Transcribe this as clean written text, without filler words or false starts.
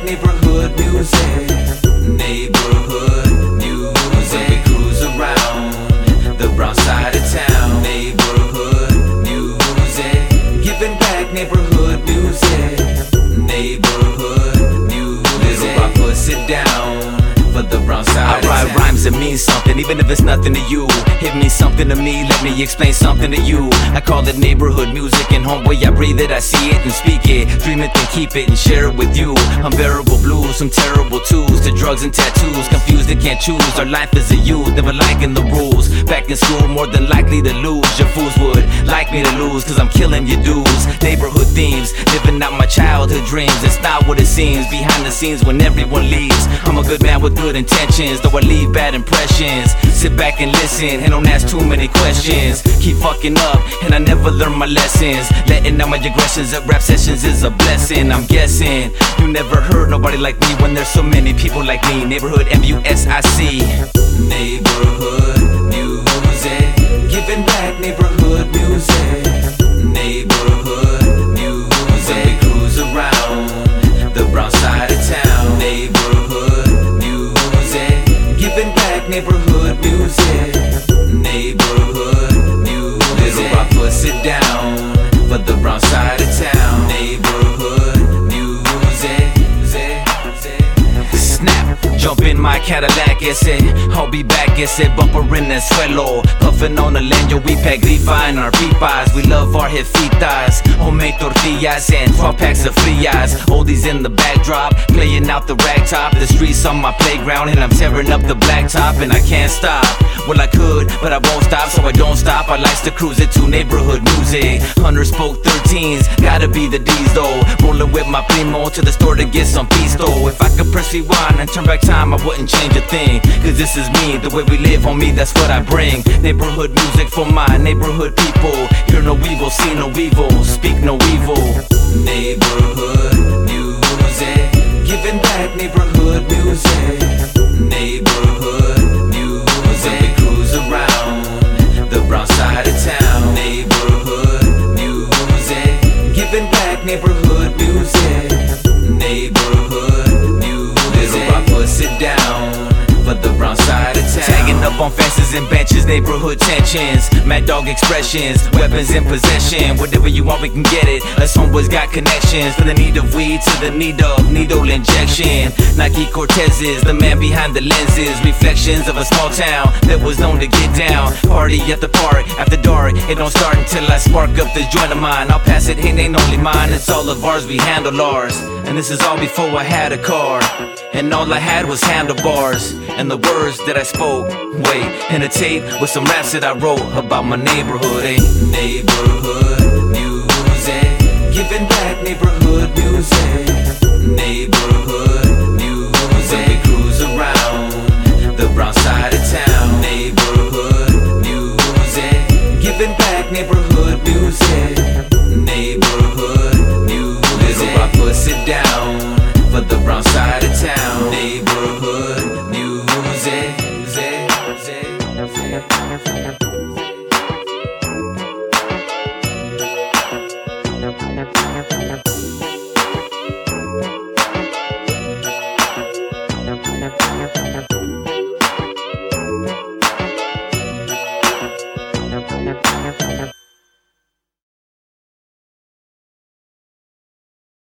neighborhood music. Neighborhood music. We cruise around the brown side of town. Neighborhood music. Giving back neighborhood music. Neighborhood music. Little Rock, sit down for the brown side of town. I write rhymes that mean something, even if it's nothing to you. It means something to me, let me explain something to you. I call it neighborhood music, and homeboy, I breathe it, I see it and speak it. Dream it, then keep it and share it with you. Unbearable blues, some terrible twos, to drugs and tattoos. Confused, they can't choose, our life as a youth, never liking the rules. Back in school, more than likely to lose. Your fools would like me to lose, cause I'm killing your dues. Neighborhood themes, living out my childhood dreams. It's not what it seems, behind the scenes when everyone leaves. I'm a good man with good intentions, though I leave bad impressions. Sit back and listen, and don't ask too many questions. Keep fucking up, and I never learn my lessons. Letting out my aggressions at rap sessions is a blessing. I'm guessing you never heard nobody like me when there's so many people like me. Neighborhood music. Neighborhood music. Giving back neighborhood music. Neighborhood music. We cruise around the brown side of town. Neighborhood music. Giving back neighborhood music. Neighborhood music. Little Rock, sit down for the brown side of town. Neighborhood music. Snap, jump in my Cadillac, ese. I'll be back, ese. Bumper in el suelo. Puffin' on the leño, we pack rifa in our pipas. We love our jefitas, homemade tortillas and 12 packs of frias. Oldies in the backdrop, playing out the ragtop. The streets on my playground, and I'm tearing up the blacktop. And I can't stop, well I could, but I won't stop, so I don't stop. I likes to cruise it to neighborhood music. 100 spoke 13s, gotta be the D's though. Rolling with my primo to the store to get some pisto. If I could press rewind and turn back time, I wouldn't change a thing. Cause this is me, the way we live, homie, that's what I bring. Neighborhood music for my neighborhood people. Hear no evil, see no evil, speak no evil. Neighborhood music. Giving back neighborhood music. Neighborhood music. We cruise around the brown side of town. Neighborhood music. Giving back neighborhood music. Neighborhood music. Little Rock, sit down for the brown side of town. Tagging up on fences and benches, neighborhood tensions. Mad dog expressions, weapons in possession. Whatever you want, we can get it. Us homeboys got connections. From the need of weed to the need of needle injection. Nike Cortezes, the man behind the lenses. Reflections of a small town that was known to get down. Party at the park, after dark. It don't start until I spark up this joint of mine. I'll pass it, it ain't only mine. It's all of ours, we handle ours. And this is all before I had a car. And all I had was handlebars. And the words that I spoke, wait, and a tape with some raps that I wrote about my neighborhood, eh? Neighborhood music. Giving back neighborhood music. Neighborhood music. We cruise around the brown side of town. Neighborhood music. Giving back neighborhood music. Neighborhood music. Little Rock, sit down for the brown side of town. Neighborhood music.